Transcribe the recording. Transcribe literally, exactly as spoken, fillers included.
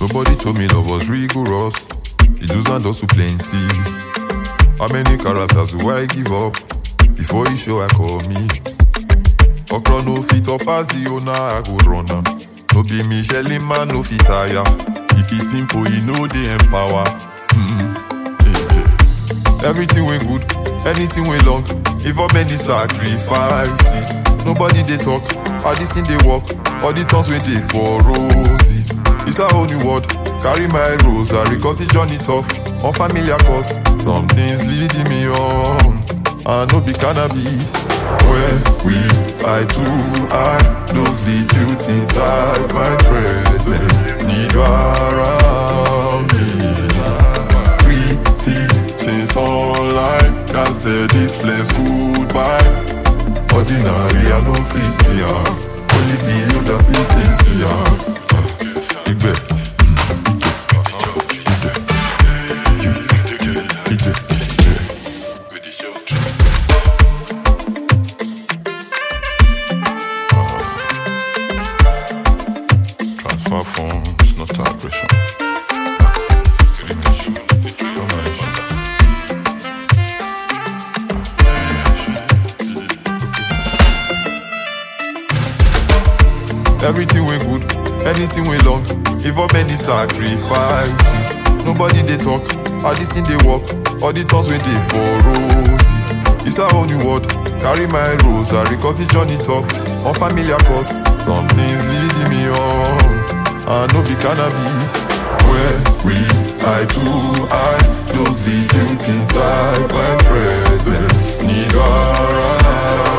Nobody told me love was rigorous. The do's and don'ts too plenty. How many characters do I give up before you show I commit? Okra no fit up as the owner, I go runner. No be me shelling man, no fit tire. If it's simple, you know they empower. Mm-hmm. Yeah. Everything went good, anything went long. If up many sacrifices, nobody they talk, all this thing they walk, all the tongues went they for roses. It's a whole new world, carry my rosary, cause it's journey tough, unfamiliar cause. Some things leading me on, and no be cannabis. When we I too high, those little things I find present, need you around me. Pretty things online, can stay this place goodbye. Ordinary I no fit see ya, only be you that fit see ya. Igbe, transfer funds, not aggression. Everything went good, anything went long. If up many sacrifices, nobody they talk, all this thing they walk, all the tongues went they for roses. It's a whole new world, carry my rosary, cause it's journey tough, unfamiliar cause. Some things leading me on, and no be cannabis. When we I too high, those little things I find present, need you around.